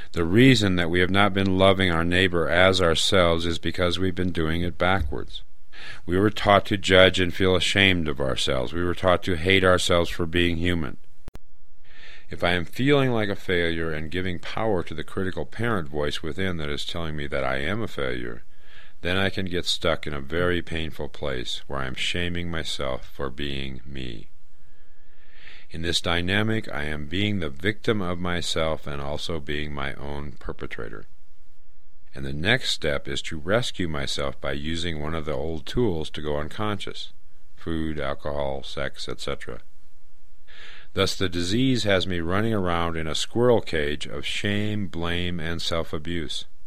The reason that we have not been loving our neighbor as ourselves is because we've been doing it backwards. We were taught to judge and feel ashamed of ourselves. We were taught to hate ourselves for being human. If I am feeling like a failure and giving power to the critical parent voice within that is telling me that I am a failure, then I can get stuck in a very painful place where I am shaming myself for being me. In this dynamic, I am being the victim of myself and also being my own perpetrator. And the next step is to rescue myself by using one of the old tools to go unconscious: food, alcohol, sex, etc. Thus the disease has me running around in a squirrel cage of shame, blame, and self-abuse.